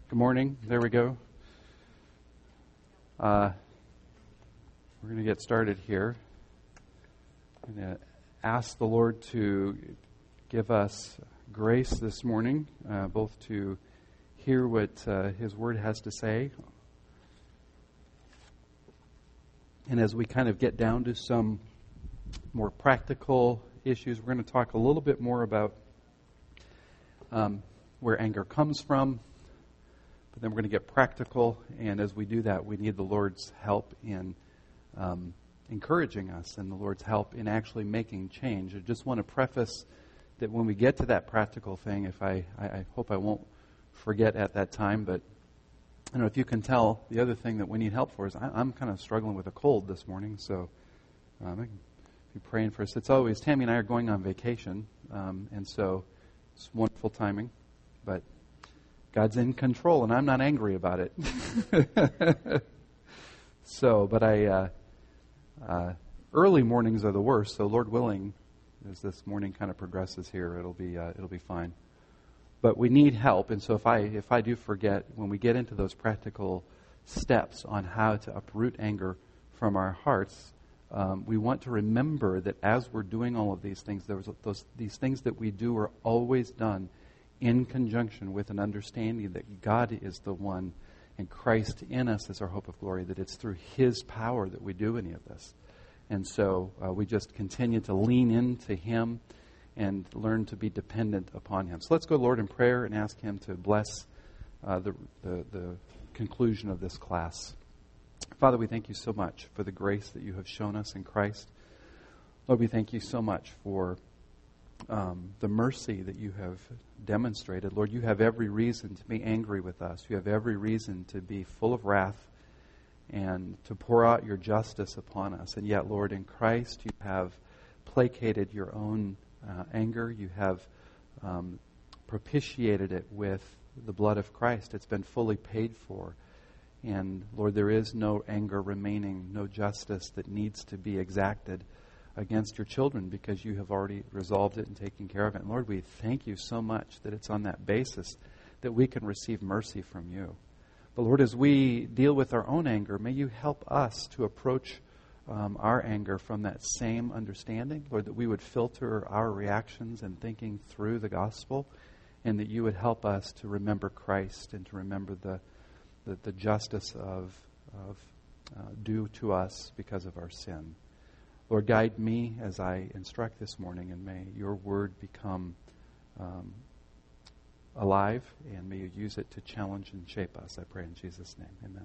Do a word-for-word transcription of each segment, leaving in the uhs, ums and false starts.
Good morning. There we go. Uh, we're going to get started here. I'm going to ask the Lord to give us grace this morning, uh, both to hear what uh, His Word has to say, and as we kind of get down to some more practical issues, we're going to talk a little bit more about um, where anger comes from. But then we're going to get practical, and as we do that, we need the Lord's help in um, encouraging us and the Lord's help in actually making change. I just want to preface that when we get to that practical thing, if I, I, I hope I won't forget at that time, but I don't know if you can tell, the other thing that we need help for is I, I'm kind of struggling with a cold this morning, so um, I can be praying for us. It's always, Tammy and I are going on vacation, um, and so it's wonderful timing, but God's in control, and I'm not angry about it. so, but I, uh, uh, early mornings are the worst. So, Lord willing, as this morning kind of progresses here, it'll be uh, it'll be fine. But we need help, and so if I if I do forget, when we get into those practical steps on how to uproot anger from our hearts, um, we want to remember that as we're doing all of these things, there's those these things that we do are always done in conjunction with an understanding that God is the one and Christ in us is our hope of glory, that it's through His power that we do any of this. And so uh, we just continue to lean into Him and learn to be dependent upon Him. So let's go to Lord in prayer and ask Him to bless uh, the, the, the conclusion of this class. Father, we thank You so much for the grace that You have shown us in Christ. Lord, we thank You so much for Um, the mercy that You have demonstrated. Lord, You have every reason to be angry with us. You have every reason to be full of wrath and to pour out Your justice upon us. And yet, Lord, in Christ, You have placated Your own uh, anger. You have um, propitiated it with the blood of Christ. It's been fully paid for. And, Lord, there is no anger remaining, no justice that needs to be exacted against Your children because You have already resolved it and taken care of it. And Lord, we thank You so much that it's on that basis that we can receive mercy from You. But Lord, as we deal with our own anger, may You help us to approach um, our anger from that same understanding. Lord, that we would filter our reactions and thinking through the gospel, and that You would help us to remember Christ and to remember the the, the justice of, of uh, due to us because of our sin. Lord, guide me as I instruct this morning, and may Your word become um, alive, and may You use it to challenge and shape us. I pray in Jesus' name.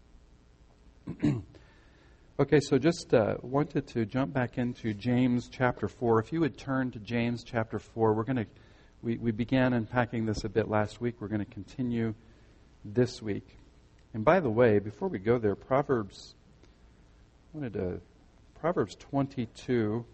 Amen. Okay, so just uh, wanted to jump back into James chapter four. If you would turn to James chapter four, we're going to we, we began unpacking this a bit last week. We're going to continue this week. And by the way, before we go there, Proverbs I wanted to Proverbs twenty-two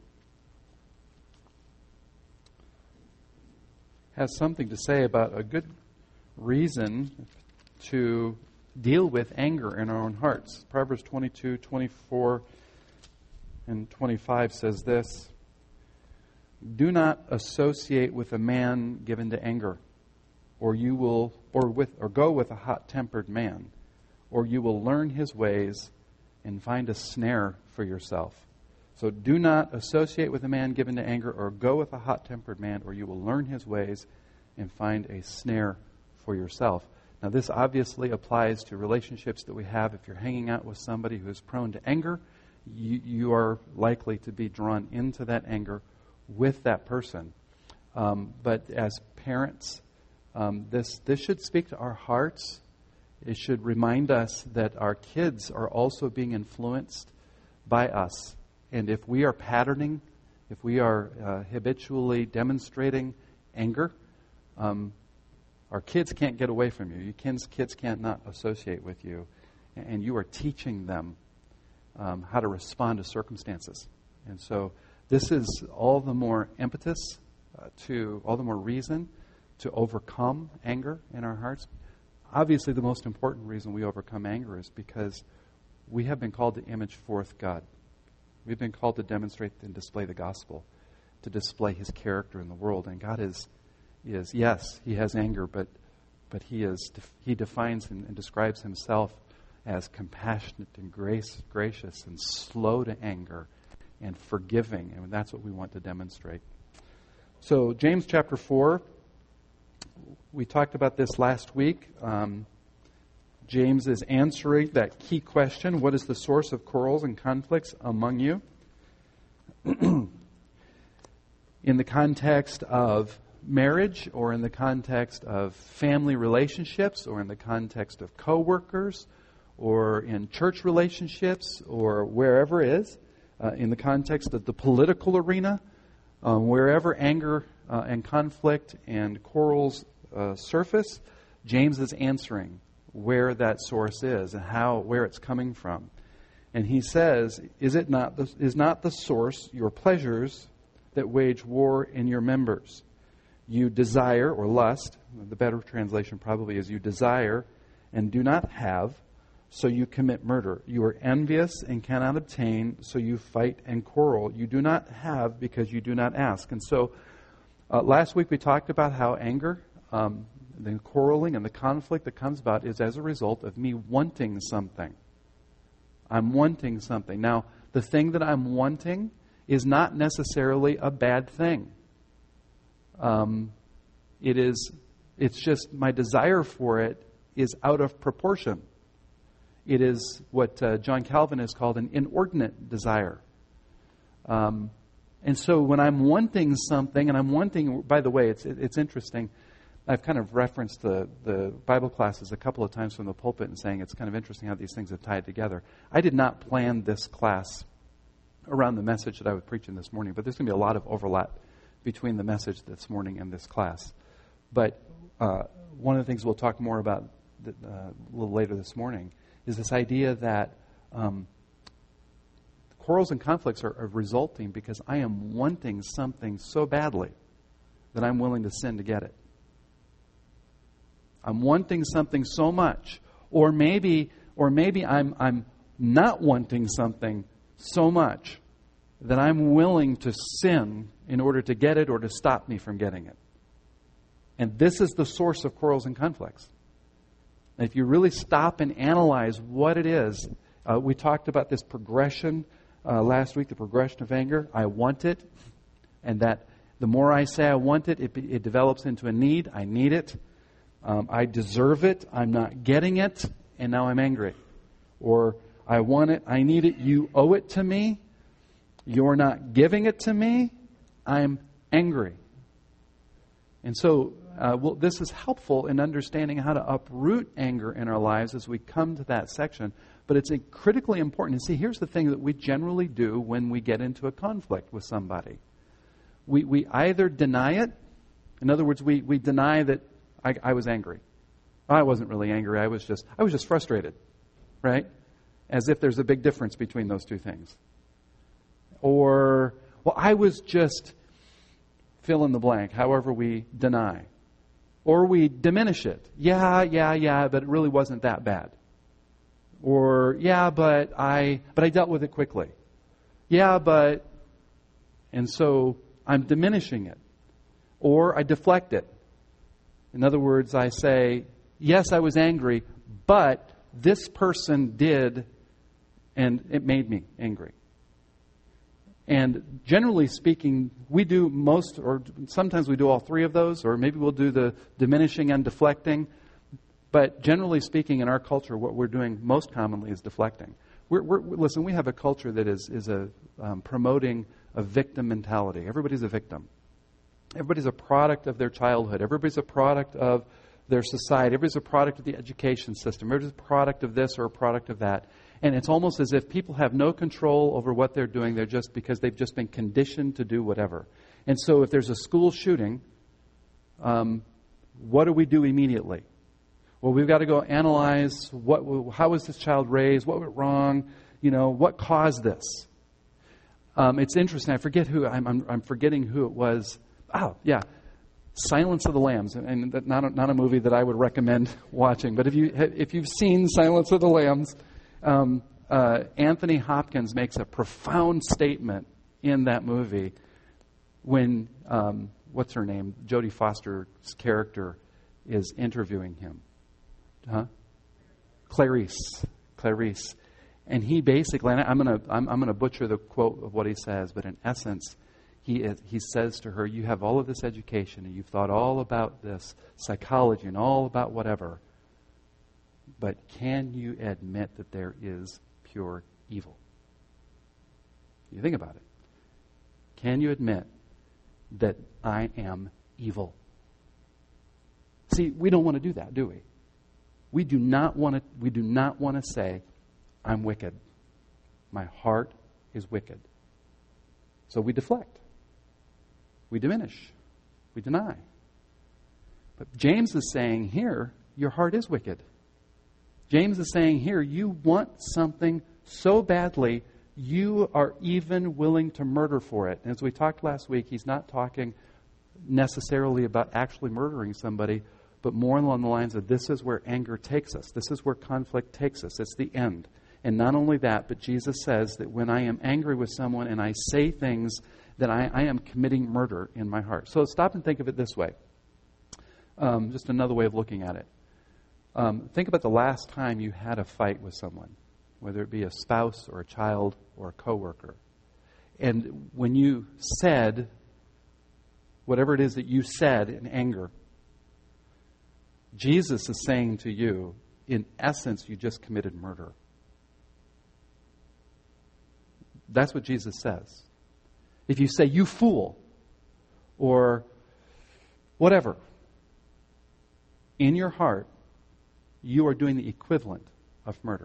has something to say about a good reason to deal with anger in our own hearts. Proverbs twenty-two, twenty-four, and twenty-five says this: "Do not associate with a man given to anger, or you will, or with, or go with a hot-tempered man, or you will learn his ways and find a snare for yourself." So do not associate with a man given to anger, or go with a hot-tempered man, or you will learn his ways and find a snare for yourself. Now this obviously applies to relationships that we have. If you're hanging out with somebody who is prone to anger, you, you are likely to be drawn into that anger with that person. Um, but as parents, um, this this should speak to our hearts. It should remind us that our kids are also being influenced by us. And if we are patterning, if we are uh, habitually demonstrating anger, um, our kids can't get away from you. Your kids, kids can't not associate with you. And you are teaching them um, how to respond to circumstances. And so this is all the more impetus uh, to, all the more reason to overcome anger in our hearts. Obviously, the most important reason we overcome anger is because we have been called to image forth God. We've been called to demonstrate and display the gospel, to display His character in the world. And God is, is yes, He has anger, but but he is he defines and, and describes himself as compassionate and grace, gracious and slow to anger and forgiving. And that's what we want to demonstrate. So James chapter four, we talked about this last week. Um, James is answering that key question: what is the source of quarrels and conflicts among you? In the context of marriage, or in the context of family relationships, or in the context of co-workers, or in church relationships, or wherever it is, uh, in the context of the political arena, um, wherever anger uh, and conflict and quarrels uh, surface, James is answering where that source is and how where it's coming from. And he says, is it not the, is not the source your pleasures that wage war in your members? You desire, or lust, the better translation probably is you desire and do not have, so you commit murder. You are envious and cannot obtain, so you fight and quarrel. You do not have because you do not ask. And so uh, last week we talked about how anger, um, the quarreling and the conflict that comes about is as a result of me wanting something. I'm wanting something. Now, the thing that I'm wanting is not necessarily a bad thing. Um, it is, it's just my desire for it is out of proportion. It is what uh, John Calvin has called an inordinate desire. Um, and so when I'm wanting something, and I'm wanting, by the way, it's it, it's interesting. I've kind of referenced the, the Bible classes a couple of times from the pulpit and saying it's kind of interesting how these things have tied together. I did not plan this class around the message that I was preaching this morning, but there's going to be a lot of overlap between the message this morning and this class. But uh, one of the things we'll talk more about th- uh, a little later this morning is this idea that um, quarrels and conflicts are, are resulting because I am wanting something so badly that I'm willing to sin to get it. I'm wanting something so much, or maybe, or maybe I'm I'm not wanting something so much that I'm willing to sin in order to get it or to stop me from getting it. And this is the source of quarrels and conflicts. And if you really stop and analyze what it is, uh, we talked about this progression uh, last week, the progression of anger. I want it, and that the more I say I want it, it, it develops into a need. I need it. Um, I deserve it. I'm not getting it, and now I'm angry. Or I want it. I need it. You owe it to me. You're not giving it to me. I'm angry. And so uh, well, this is helpful in understanding how to uproot anger in our lives as we come to that section. But it's critically important. And see, here's the thing that we generally do when we get into a conflict with somebody. We we either deny it. In other words, we, we deny that I, I was angry. I wasn't really angry. I was just I was just frustrated, right? As if there's a big difference between those two things. Or, well, I was just fill in the blank, however we deny. Or we diminish it. Yeah, yeah, yeah, but it really wasn't that bad. Or, yeah, but I but I dealt with it quickly. Yeah, but, and so I'm diminishing it. Or I deflect it. In other words, I say, yes, I was angry, but this person did, and it made me angry. And generally speaking, we do most, or sometimes we do all three of those, or maybe we'll do the diminishing and deflecting. But generally speaking, in our culture, what we're doing most commonly is deflecting. We're, we're, listen, we have a culture that is, is a, um, promoting a victim mentality. Everybody's a victim. Everybody's a product of their childhood. Everybody's a product of their society. Everybody's a product of the education system. Everybody's a product of this or a product of that. And it's almost as if people have no control over what they're doing. They're just because they've just been conditioned to do whatever. And so if there's a school shooting, um, what do we do immediately? Well, we've got to go analyze what, how was this child raised? What went wrong? You know, what caused this? Um, it's interesting. I forget who. I'm, I'm, I'm forgetting who it was. Oh, yeah. Silence of the Lambs, and that not a, not a movie that I would recommend watching. But if you if you've seen Silence of the Lambs, um, uh, Anthony Hopkins makes a profound statement in that movie when um, what's her name, Jodie Foster's character, is interviewing him. Huh? Clarice. Clarice. And he basically, and I'm going to I'm, I'm going to butcher the quote of what he says, but in essence, he is, he says to her, you have all of this education and you've thought all about this psychology and all about whatever, but can you admit that there is pure evil? You think about it. Can you admit that I am evil? See, we don't want to do that, do we? We do not want to we do not want to say, I'm wicked. My heart is wicked. So we deflect. We diminish. We deny. But James is saying here, your heart is wicked. James is saying here, you want something so badly, you are even willing to murder for it. And as we talked last week, he's not talking necessarily about actually murdering somebody, but more along the lines of this is where anger takes us. This is where conflict takes us. It's the end. And not only that, but Jesus says that when I am angry with someone and I say things, that I, I am committing murder in my heart. So stop and think of it this way. Um, just another way of looking at it. Um, think about the last time you had a fight with someone, whether it be a spouse or a child or a coworker. And when you said whatever it is that you said in anger, Jesus is saying to you, in essence, you just committed murder. That's what Jesus says. If you say, you fool, or whatever, in your heart, you are doing the equivalent of murder.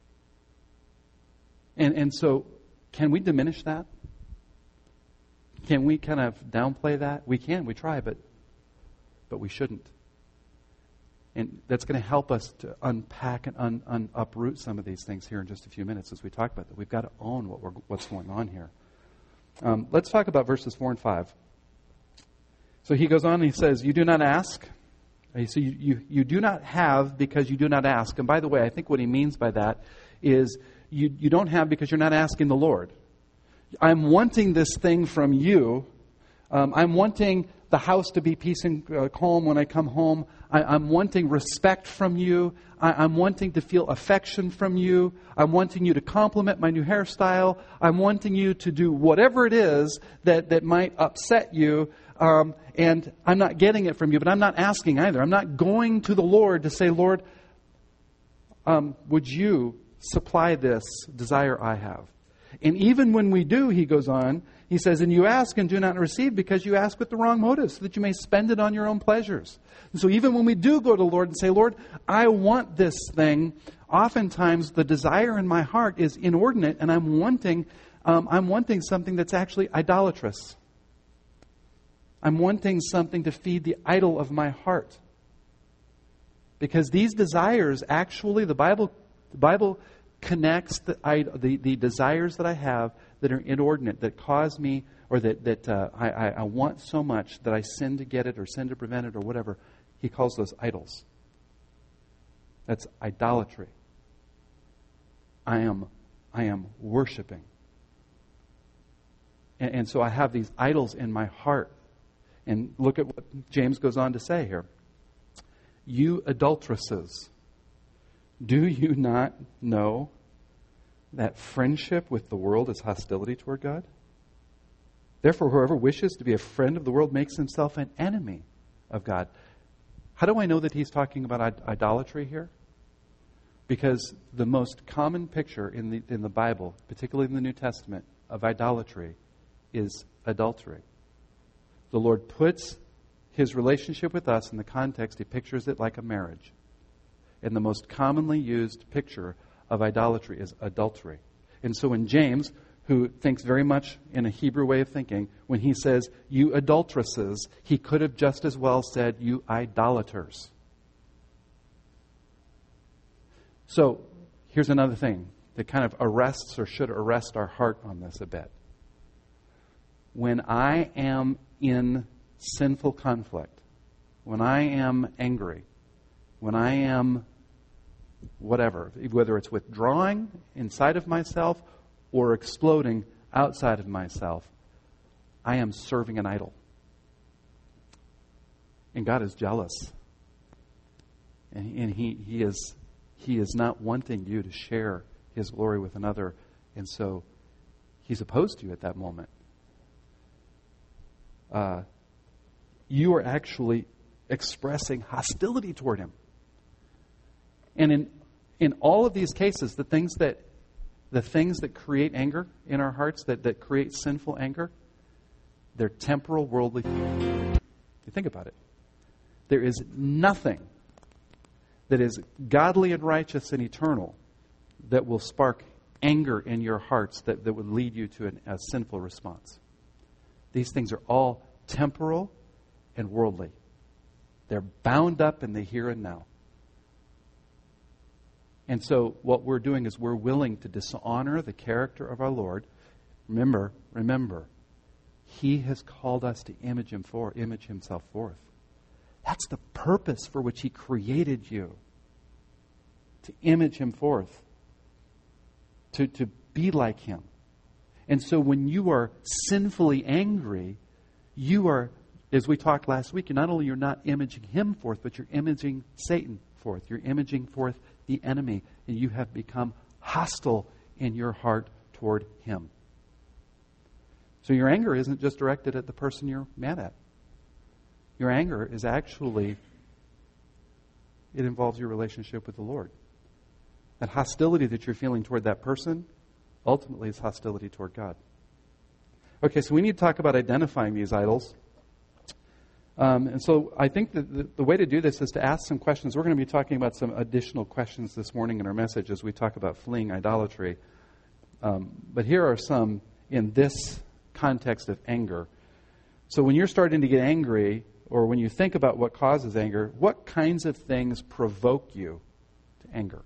And and so, can we diminish that? Can we kind of downplay that? We can, we try, but but we shouldn't. And that's going to help us to unpack and un, un, uproot some of these things here in just a few minutes as we talk about that. We've got to own what we're, what's going on here. Um, let's talk about verses four and five. So he goes on and he says, you do not ask. So you, you, you do not have because you do not ask. And by the way, I think what he means by that is you, you don't have because you're not asking the Lord. I'm wanting this thing from you. Um, I'm wanting the house to be peace and uh, calm when I come home. I, I'm wanting respect from you. I, I'm wanting to feel affection from you. I'm wanting you to compliment my new hairstyle. I'm wanting you to do whatever it is that, that might upset you. Um, and I'm not getting it from you, but I'm not asking either. I'm not going to the Lord to say, Lord, um, would you supply this desire I have? And even when we do, he goes on, he says, and you ask and do not receive because you ask with the wrong motives, so that you may spend it on your own pleasures. And so even when we do go to the Lord and say, Lord, I want this thing, oftentimes the desire in my heart is inordinate, and I'm wanting, um, I'm wanting something that's actually idolatrous. I'm wanting something to feed the idol of my heart. Because these desires, actually, the Bible, the Bible connects the, I, the the desires that I have that are inordinate, that cause me, or that, that uh, I, I, I want so much that I sin to get it or sin to prevent it or whatever. He calls those idols. That's idolatry. I am, I am worshiping. And, and so I have these idols in my heart. And look at what James goes on to say here. You adulteresses, do you not know that friendship with the world is hostility toward God? Therefore, whoever wishes to be a friend of the world makes himself an enemy of God. How do I know that he's talking about idolatry here? Because the most common picture in the in the Bible, particularly in the New Testament, of idolatry is adultery. The Lord puts his relationship with us in the context, he pictures it like a marriage. And the most commonly used picture of idolatry is adultery. And so in James, who thinks very much in a Hebrew way of thinking, when he says, you adulteresses, he could have just as well said, you idolaters. So here's another thing that kind of arrests or should arrest our heart on this a bit. When I am in sinful conflict, when I am angry, when I am whatever, whether it's withdrawing inside of myself or exploding outside of myself, I am serving an idol. And God is jealous. And, and he, he is he is not wanting you to share his glory with another. And so he's opposed to you at that moment. Uh, you are actually expressing hostility toward him. And in in all of these cases, the things that the things that create anger in our hearts, that, that create sinful anger, they're temporal, worldly things. You think about it. There is nothing that is godly and righteous and eternal that will spark anger in your hearts that, that would lead you to an, a sinful response. These things are all temporal and worldly. They're bound up in the here and now. And so what we're doing is we're willing to dishonor the character of our Lord. Remember, remember, He has called us to image Him for, image Himself forth. That's the purpose for which He created you. To image Him forth. To, to be like Him. And so when you are sinfully angry, you are, as we talked last week, not only you're not imaging Him forth, but you're imaging Satan forth. You're imaging forth the enemy, and you have become hostile in your heart toward him. So your anger isn't just directed at the person you're mad at. Your anger is actually, it involves your relationship with the Lord. That hostility that you're feeling toward that person ultimately is hostility toward God. Okay, so we need to talk about identifying these idols. Um, and so I think that the, the way to do this is to ask some questions. We're going to be talking about some additional questions this morning in our message as we talk about fleeing idolatry. Um, but here are some in this context of anger. So when you're starting to get angry, or when you think about what causes anger, what kinds of things provoke you to anger?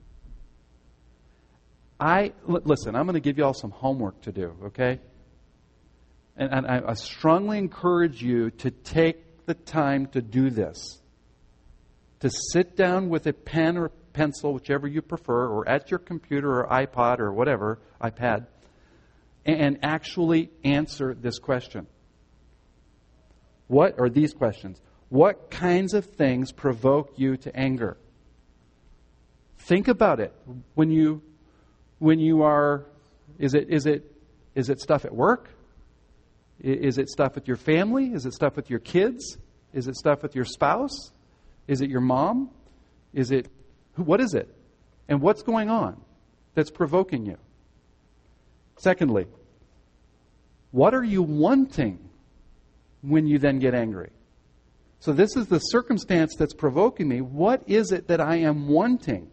I l- listen, I'm going to give you all some homework to do, okay? And, and I, I strongly encourage you to take the time to do this. To sit down with a pen or pencil, whichever you prefer, or at your computer or iPod or whatever, iPad, and actually answer this question. What are these questions? What kinds of things provoke you to anger? Think about it. When you when you are is it is it is it stuff at work? Is it stuff with your family? Is it stuff with your kids? Is it stuff with your spouse? Is it your mom? Is it, what is it? And what's going on that's provoking you? Secondly, what are you wanting when you then get angry? So this is the circumstance that's provoking me. What is it that I am wanting?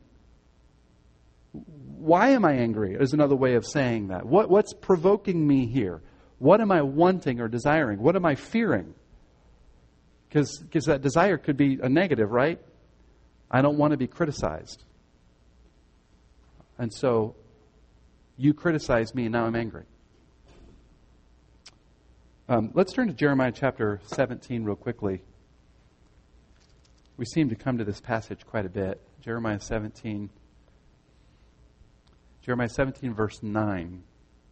Why am I angry? Is another way of saying that. What, what's provoking me here? What am I wanting or desiring? What am I fearing? Because because that desire could be a negative, right? I don't want to be criticized. And so you criticize me and now I'm angry. Um, let's turn to Jeremiah chapter seventeen real quickly. We seem to come to this passage quite a bit. Jeremiah seventeen. Jeremiah seventeen verse nine.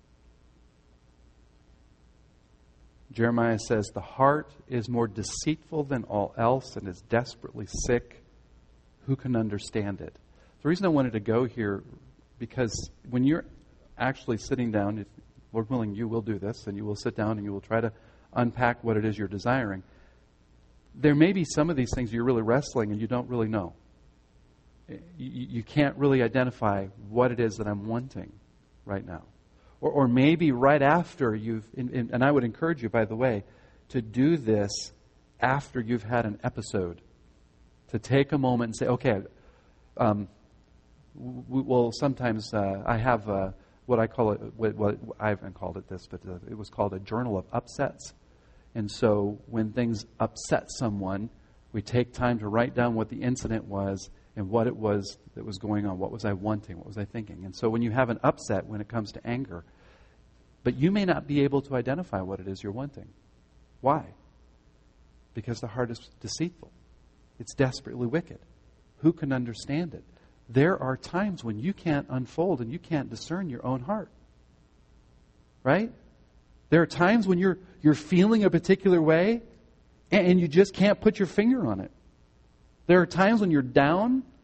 Jeremiah says, the heart is more deceitful than all else and is desperately sick. Who can understand it? The reason I wanted to go here, because when you're actually sitting down, if Lord willing, you will do this, and you will sit down and you will try to unpack what it is you're desiring, there may be some of these things you're really wrestling and you don't really know. You, you can't really identify what it is that I'm wanting right now. Or, or maybe right after you've, in, in, and I would encourage you, by the way, to do this after you've had an episode. To take a moment and say, okay, um, w- well, sometimes uh, I have uh, what I call it, what, what I haven't called it this, but uh, it was called a journal of upsets. And so when things upset someone, we take time to write down what the incident was and what it was that was going on. What was I wanting? What was I thinking? And so when you have an upset when it comes to anger, but you may not be able to identify what it is you're wanting. Why? Because the heart is deceitful. It's desperately wicked. Who can understand it? There are times when you can't unfold and you can't discern your own heart. Right? There are times when you're you're feeling a particular way and you just can't put your finger on it. There are times when you're down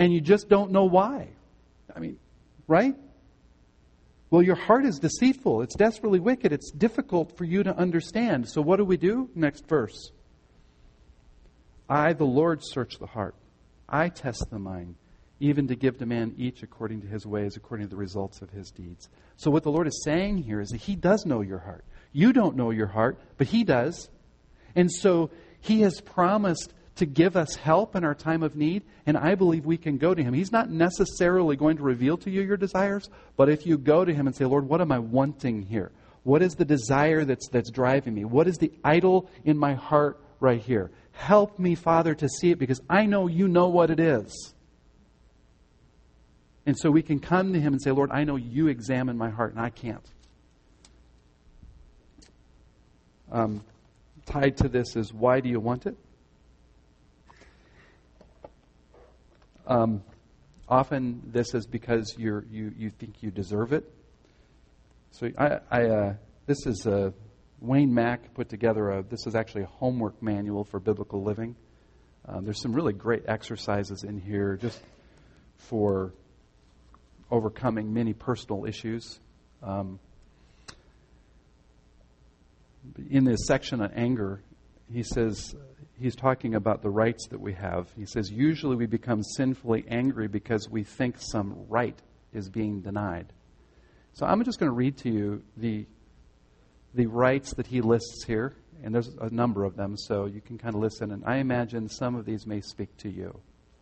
and you just don't know why. I mean, right? Well, your heart is deceitful. It's desperately wicked. It's difficult for you to understand. So what do we do? Next verse. I, the Lord, search the heart. I test the mind, even to give to man each according to his ways, according to the results of his deeds. So what the Lord is saying here is that He does know your heart. You don't know your heart, but He does. And so He has promised to give us help in our time of need, and I believe we can go to Him. He's not necessarily going to reveal to you your desires, but if you go to Him and say, Lord, what am I wanting here? What is the desire that's that's driving me? What is the idol in my heart right here? Help me, Father, to see it, because I know You know what it is. And so we can come to Him and say, Lord, I know You examine my heart, and I can't. Um, tied to this is, why do you want it? Um, often this is because you're, you you think you deserve it. So I, I uh, this is uh, Wayne Mack put together a. This is actually a homework manual for biblical living. Um, there's some really great exercises in here just for overcoming many personal issues. Um, in this section on anger, he says. He's talking about the rights that we have. He says, usually we become sinfully angry because we think some right is being denied. So I'm just going to read to you the, the rights that he lists here. And there's a number of them, so you can kind of listen. And I imagine some of these may speak to you.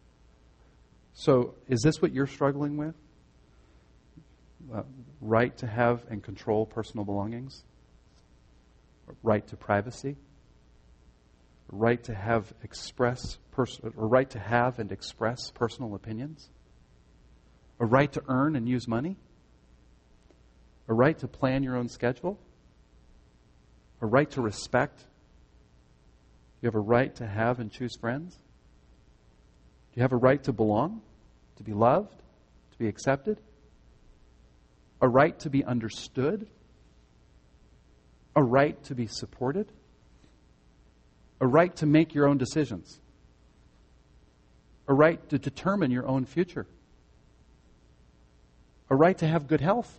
So is this what you're struggling with? Uh, right to have and control personal belongings? Right to privacy? Right to have express pers- or right to have and express personal opinions, a right to earn and use money, a right to plan your own schedule, a right to respect. You have a right to have and choose friends. You have a right to belong, to be loved, to be accepted, a right to be understood, a right to be supported, a right to make your own decisions, a right to determine your own future, a right to have good health,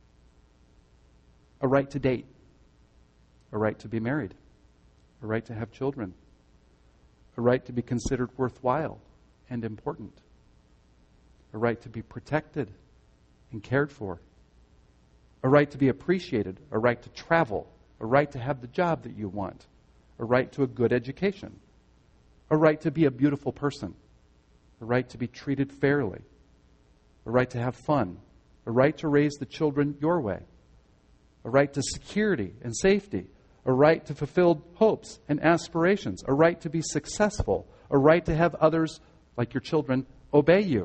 a right to date, a right to be married, a right to have children, a right to be considered worthwhile and important, a right to be protected and cared for, a right to be appreciated, a right to travel, a right to have the job that you want, a right to a good education, a right to be a beautiful person, a right to be treated fairly, a right to have fun, a right to raise the children your way, a right to security and safety, a right to fulfilled hopes and aspirations, a right to be successful, a right to have others, like your children, obey you,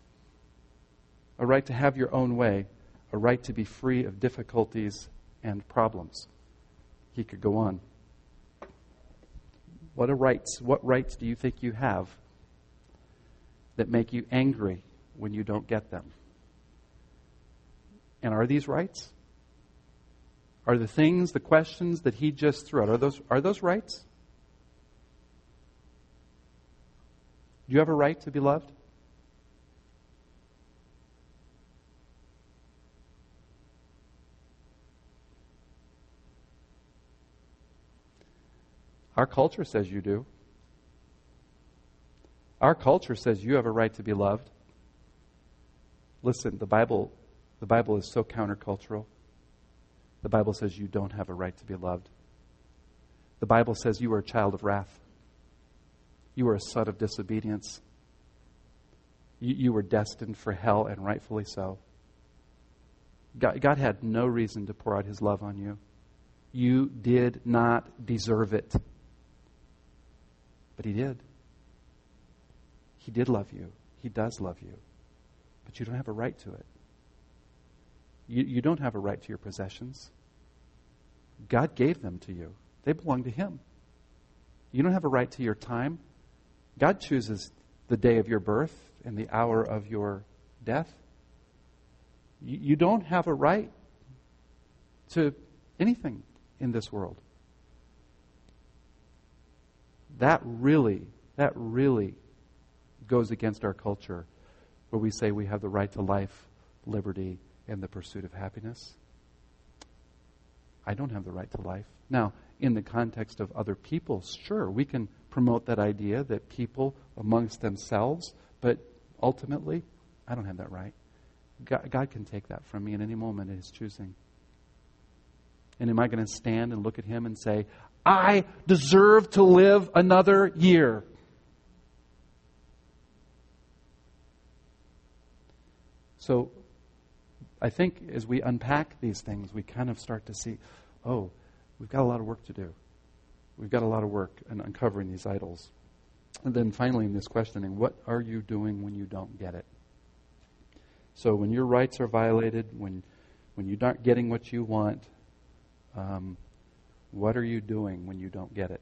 a right to have your own way, a right to be free of difficulties and problems. He could go on. What are rights? What rights do you think you have that make you angry when you don't get them? And are these rights? Are the things, the questions that he just threw out, are those, are those rights? Do you have a right to be loved? Our culture says you do. Our culture says you have a right to be loved. Listen, the Bible, the Bible is so countercultural. The Bible says you don't have a right to be loved. The Bible says you are a child of wrath. You are a son of disobedience. You, you were destined for hell, and rightfully so. God, God had no reason to pour out His love on you. You did not deserve it. But He did. He did love you. He does love you. But you don't have a right to it. You, you don't have a right to your possessions. God gave them to you. They belong to Him. You don't have a right to your time. God chooses the day of your birth and the hour of your death. You, you don't have a right to anything in this world. That really, that really goes against our culture. where we say we have the right to life, liberty, and the pursuit of happiness? I don't have the right to life. Now, in the context of other people, sure, we can promote that idea that people amongst themselves, but ultimately, I don't have that right. God, God can take that from me at any moment at His choosing. And am I going to stand and look at Him and say, I deserve to live another year? So, I think as we unpack these things, we kind of start to see, oh, we've got a lot of work to do. We've got a lot of work in uncovering these idols. And then finally in this questioning, what are you doing when you don't get it? So when your rights are violated, when when you're not getting what you want, um, what are you doing when you don't get it?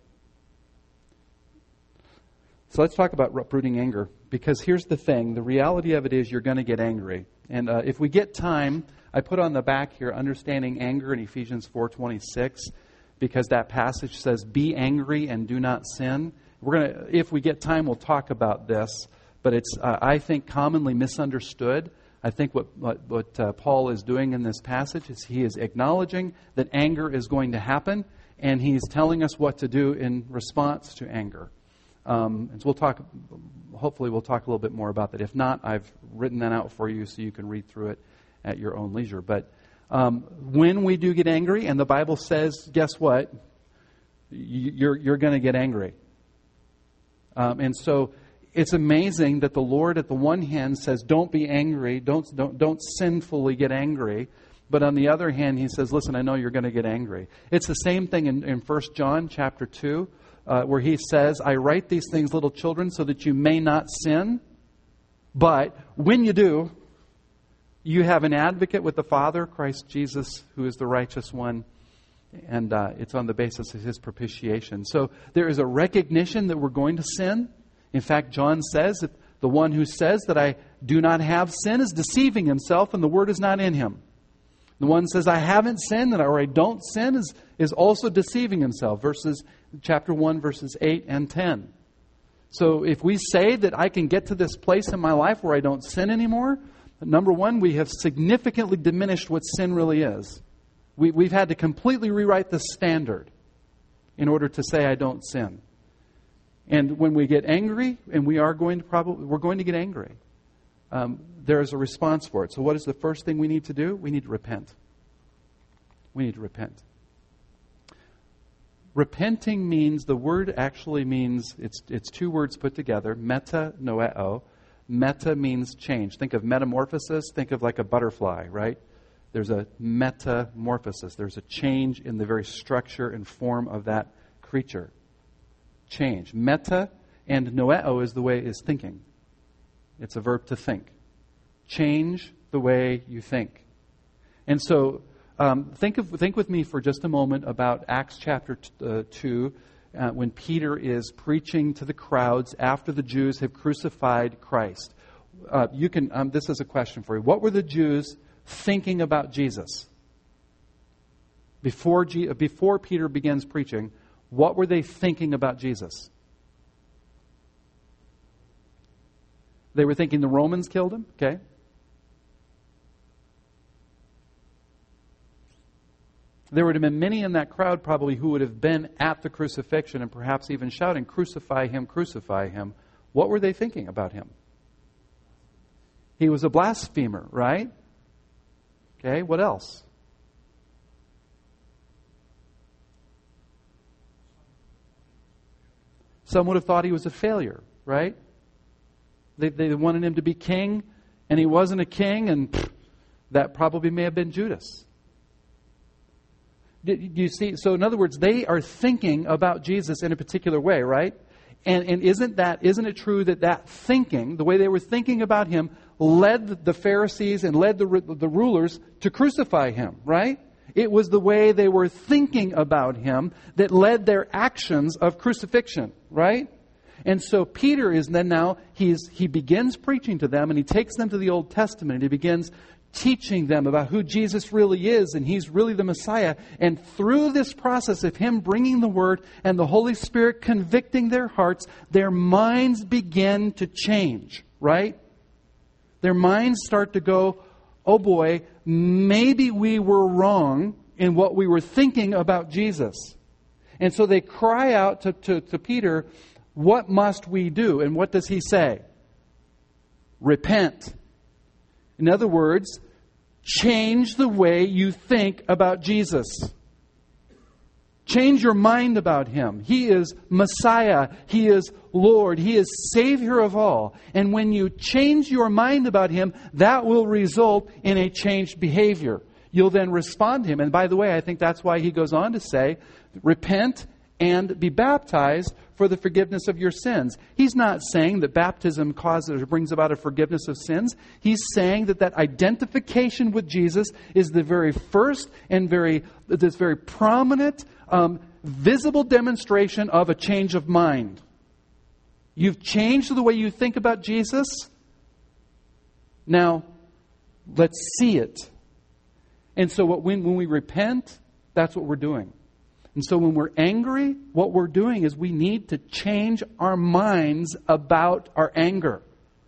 So let's talk about uprooting anger, because here's the thing. The reality of it is you're going to get angry. And uh, if we get time, I put on the back here, understanding anger in Ephesians four twenty-six, because that passage says, be angry and do not sin. We're going to, if we get time, we'll talk about this, but it's, uh, I think, commonly misunderstood. I think what, what, what uh, Paul is doing in this passage is he is acknowledging that anger is going to happen, and he's telling us what to do in response to anger. Um, and so we'll talk, hopefully we'll talk a little bit more about that. If not, I've written that out for you so you can read through it at your own leisure. But um, when we do get angry, and the Bible says, guess what? You're, you're going to get angry. Um, and so it's amazing that the Lord at the one hand says, don't be angry, don't, don't, don't sinfully get angry. But on the other hand, He says, listen, I know you're going to get angry. It's the same thing in, in First John chapter two. Uh, where He says, I write these things, little children, so that you may not sin. But when you do, you have an advocate with the Father, Christ Jesus, who is the righteous one. And uh, it's on the basis of His propitiation. So there is a recognition that we're going to sin. In fact, John says that the one who says that I do not have sin is deceiving himself, and the word is not in him. The one who says I haven't sinned or I don't sin is, is also deceiving himself. Verses chapter one, verses eight and ten. So if we say that I can get to this place in my life where I don't sin anymore, number one, we have significantly diminished what sin really is. We, we've had to completely rewrite the standard in order to say I don't sin. And when we get angry, and we are going to probably, we're going to get angry, um, there is a response for it. So what is the first thing we need to do? We need to repent. We need to repent. Repenting means, the word actually means, it's it's two words put together, meta noeo. Meta means change. Think of metamorphosis, think of like a butterfly, right? There's a metamorphosis. There's a change in the very structure and form of that creature. Change. Meta and noeo is the way is thinking. It's a verb to think. Change the way you think. And so, Um, think of think with me for just a moment about Acts chapter t- uh, two, uh, when Peter is preaching to the crowds after the Jews have crucified Christ. Uh, you can. Um, this is a question for you. What were the Jews thinking about Jesus before G- before Peter begins preaching? What were they thinking about Jesus? They were thinking the Romans killed him. Okay. There would have been many in that crowd probably who would have been at the crucifixion and perhaps even shouting, crucify him, crucify him. What were they thinking about him? He was a blasphemer, right? Okay, what else? Some would have thought he was a failure, right? They, they wanted him to be king, and he wasn't a king, and pff, that probably may have been Judas. You see, so in other words, they are thinking about Jesus in a particular way, right? And, and isn't that, isn't it true that that thinking, the way they were thinking about him, led the Pharisees and led the, the rulers to crucify him, right? It was the way they were thinking about him that led their actions of crucifixion, right? And so Peter is then now, he's, he begins preaching to them, and he takes them to the Old Testament, and he begins teaching them about who Jesus really is, and He's really the Messiah. And through this process of Him bringing the Word and the Holy Spirit convicting their hearts, their minds begin to change, right? Their minds start to go, oh boy, maybe we were wrong in what we were thinking about Jesus. And so they cry out to, to, to Peter, what must we do? And what does he say? Repent. In other words, change the way you think about Jesus. Change your mind about Him. He is Messiah. He is Lord. He is Savior of all. And when you change your mind about Him, that will result in a changed behavior. You'll then respond to Him. And by the way, I think that's why He goes on to say, repent and be baptized for the forgiveness of your sins. He's not saying that baptism causes or brings about a forgiveness of sins. He's saying that that identification with Jesus is the very first and very, this very prominent, um, visible demonstration of a change of mind. You've changed the way you think about Jesus. Now, let's see it. And so what, when, when we repent, that's what we're doing. And so when we're angry, what we're doing is we need to change our minds about our anger.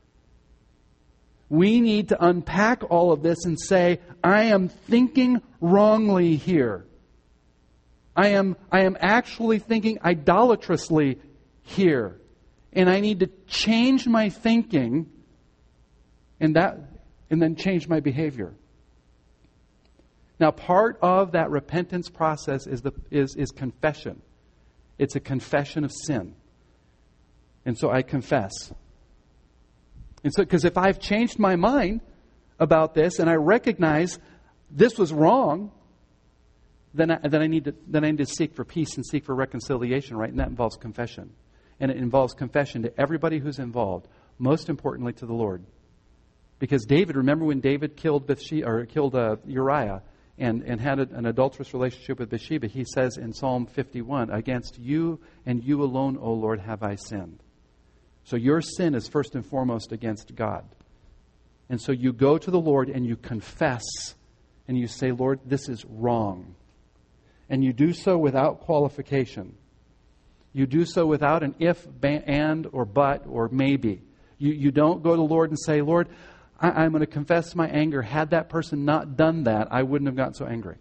We need to unpack all of this and say, I am thinking wrongly here. I am, I am actually thinking idolatrously here. And I need to change my thinking and that, and then change my behavior. Now, part of that repentance process is the is, is confession. It's a confession of sin. And so I confess. And so, because if I've changed my mind about this and I recognize this was wrong, then I, then I need to then I need to seek for peace and seek for reconciliation, right? And that involves confession. And it involves confession to everybody who's involved, most importantly to the Lord. Because David, remember when David killed Bathsheba, or killed uh, Uriah, and, and had a, an adulterous relationship with Bathsheba, he says in Psalm fifty-one, against you and you alone, O Lord, have I sinned. So your sin is first and foremost against God. And so you go to the Lord and you confess and you say, Lord, this is wrong. And you do so without qualification. You do so without an if, and, or but, or maybe. You, you don't go to the Lord and say, Lord, I, I'm going to confess my anger. Had that person not done that, I wouldn't have gotten so angry.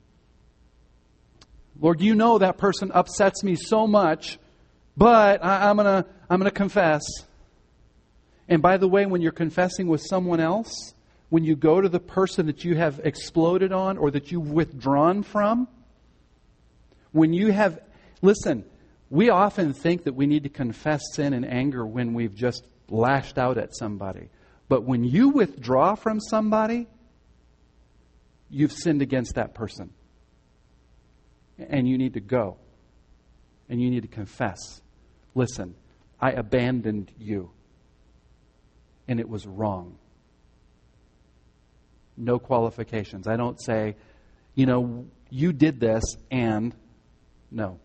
Lord, you know that person upsets me so much, but I, I'm going to I'm going to confess. And by the way, when you're confessing with someone else, when you go to the person that you have exploded on or that you've withdrawn from, when you have, listen, we often think that we need to confess sin and anger when we've just lashed out at somebody. But when you withdraw from somebody, you've sinned against that person. And you need to go. And you need to confess. Listen, I abandoned you. And it was wrong. No qualifications. I don't say, you know, you did this and no.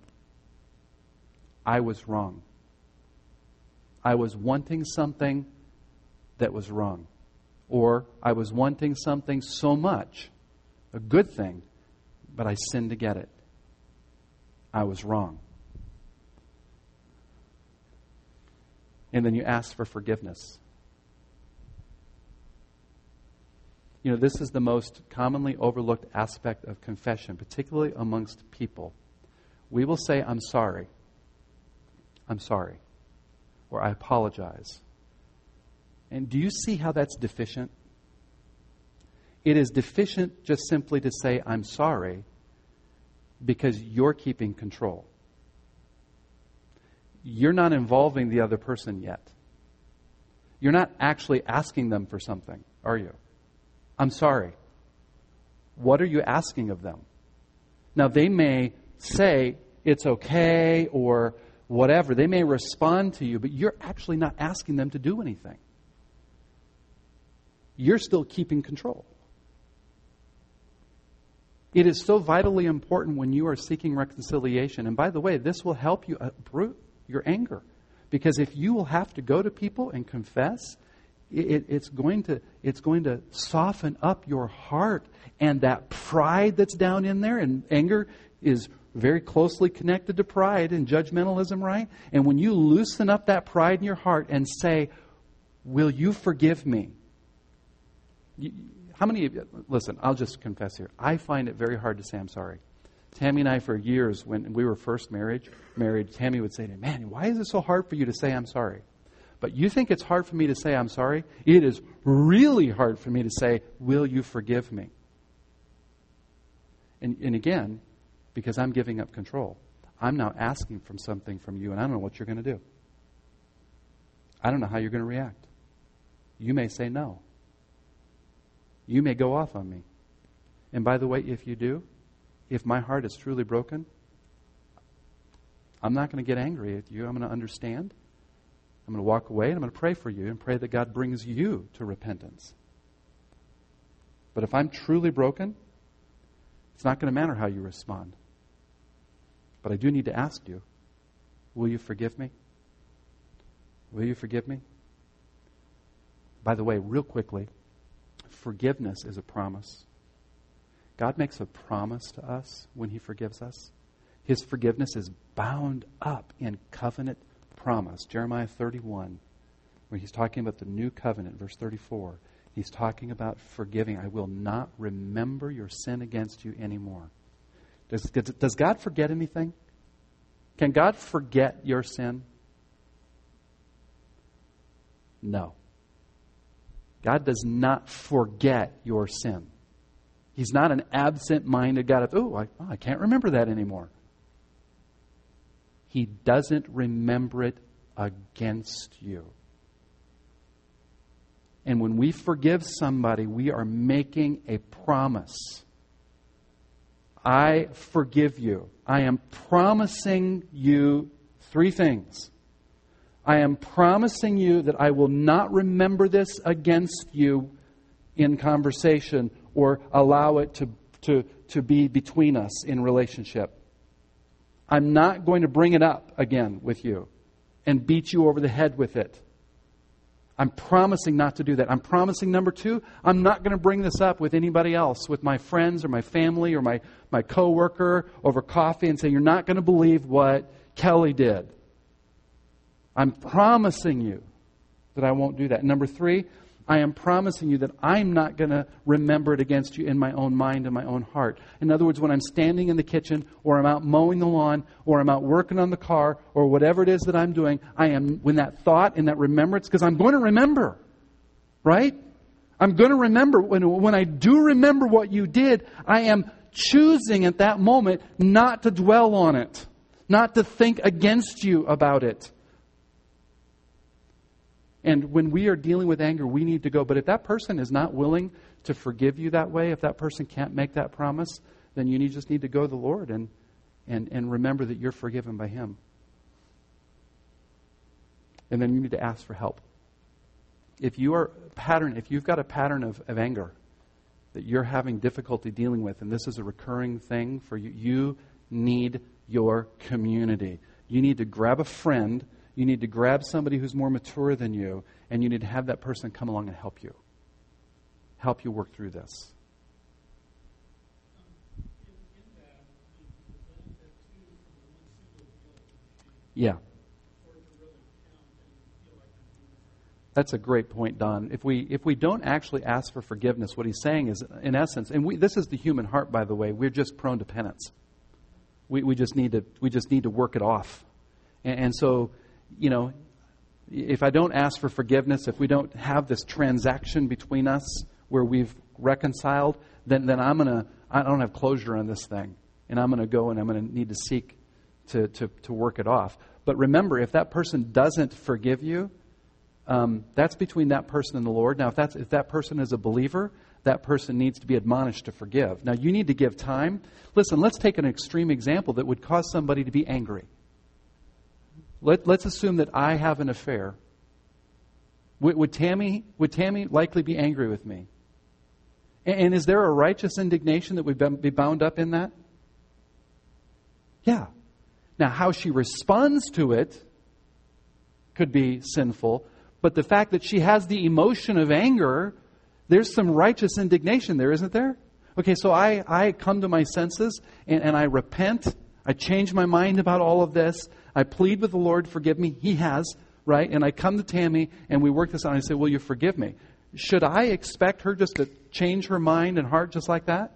I was wrong. I was wanting something that was wrong. Or I was wanting something so much, a good thing, but I sinned to get it. I was wrong. And then you ask for forgiveness. You know, this is the most commonly overlooked aspect of confession, particularly amongst people. We will say, I'm sorry. I'm sorry. Or I apologize. And do you see how that's deficient? It is deficient just simply to say, I'm sorry, because you're keeping control. You're not involving the other person yet. You're not actually asking them for something, are you? I'm sorry. What are you asking of them? Now, they may say it's okay or whatever. They may respond to you, but you're actually not asking them to do anything. You're still keeping control. It is so vitally important when you are seeking reconciliation. And by the way, this will help you uproot your anger. Because if you will have to go to people and confess, it, it's going to it's going to soften up your heart. And that pride that's down in there, and anger is very closely connected to pride and judgmentalism, right? And when you loosen up that pride in your heart and say, will you forgive me? You, how many of you, listen, I'll just confess here. I find it very hard to say I'm sorry. Tammy and I, for years, when we were first married, married, Tammy would say to me, man, why is it so hard for you to say I'm sorry? But you think it's hard for me to say I'm sorry? It is really hard for me to say, will you forgive me? And, and again, because I'm giving up control. I'm now asking for something from you, and I don't know what you're going to do. I don't know how you're going to react. You may say no. You may go off on me. And by the way, if you do, if my heart is truly broken, I'm not going to get angry at you. I'm going to understand. I'm going to walk away and I'm going to pray for you and pray that God brings you to repentance. But if I'm truly broken, it's not going to matter how you respond. But I do need to ask you, will you forgive me? Will you forgive me? By the way, real quickly, forgiveness is a promise. God makes a promise to us when He forgives us. His forgiveness is bound up in covenant promise. Jeremiah thirty-one, where He's talking about the new covenant, verse thirty-four. He's talking about forgiving. I will not remember your sin against you anymore. Does, does God forget anything? Can God forget your sin? No. God does not forget your sin. He's not an absent-minded God of, oh, I, oh, I can't remember that anymore. He doesn't remember it against you. And when we forgive somebody, we are making a promise. I forgive you. I am promising you three things. I am promising you that I will not remember this against you in conversation or allow it to, to, to be between us in relationship. I'm not going to bring it up again with you and beat you over the head with it. I'm promising not to do that. I'm promising, number two, I'm not going to bring this up with anybody else, with my friends or my family or my, my coworker over coffee and say, you're not going to believe what Kelly did. I'm promising you that I won't do that. Number three, I am promising you that I'm not going to remember it against you in my own mind and my own heart. In other words, when I'm standing in the kitchen or I'm out mowing the lawn or I'm out working on the car or whatever it is that I'm doing, I am, when that thought and that remembrance, because I'm going to remember, right? I'm going to remember. When, when I do remember what you did, I am choosing at that moment not to dwell on it, not to think against you about it. And when we are dealing with anger, we need to go. But if that person is not willing to forgive you that way, if that person can't make that promise, then you need, just need to go to the Lord and, and, and remember that you're forgiven by Him. And then you need to ask for help. If you are pattern, if you've got a pattern of, of anger that you're having difficulty dealing with, and this is a recurring thing for you, you need your community. You need to grab a friend. You need to grab somebody who's more mature than you, and you need to have that person come along and help you. Help you work through this. Yeah. That's a great point, Don. If we if we don't actually ask for forgiveness, what he's saying is, in essence, and we, this is the human heart, by the way, we're just prone to penance. We we just need to we just need to work it off, and, and so. You know, if I don't ask for forgiveness, if we don't have this transaction between us where we've reconciled, then, then I'm going to, I don't have closure on this thing. And I'm going to go and I'm going to need to seek to, to, to work it off. But remember, if that person doesn't forgive you, um, that's between that person and the Lord. Now, if that's if that person is a believer, that person needs to be admonished to forgive. Now, you need to give time. Listen, let's take an extreme example that would cause somebody to be angry. Let, let's assume that I have an affair. Would, would Tammy would Tammy likely be angry with me? And, and is there a righteous indignation that would be bound up in that? Yeah. Now, how she responds to it could be sinful, but the fact that she has the emotion of anger, there's some righteous indignation there, isn't there? Okay, so I, I come to my senses and, and I repent. I change my mind about all of this. I plead with the Lord, forgive me. He has, right? And I come to Tammy and we work this out and I say, will you forgive me? should I expect her just to change her mind and heart just like that?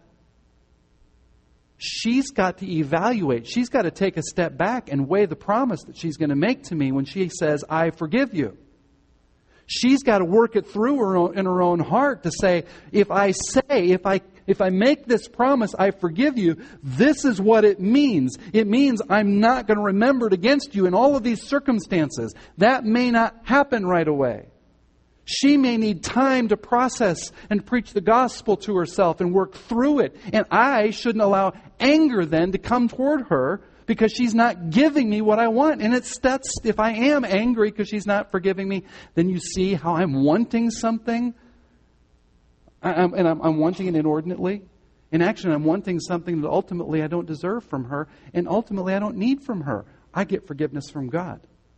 She's got to evaluate. She's got to take a step back and weigh the promise that she's going to make to me when she says, I forgive you. She's got to work it through her own, in her own heart to say, if I say, if I if I make this promise, I forgive you, this is what it means. It means I'm not going to remember it against you in all of these circumstances. That may not happen right away. She may need time to process and preach the gospel to herself and work through it. And I shouldn't allow anger then to come toward her because she's not giving me what I want. And it's that's, if I am angry because she's not forgiving me, then you see how I'm wanting something. I'm, and I'm, I'm wanting it inordinately. In action, I'm wanting something that ultimately I don't deserve from her. And ultimately I don't need from her. I get forgiveness from God.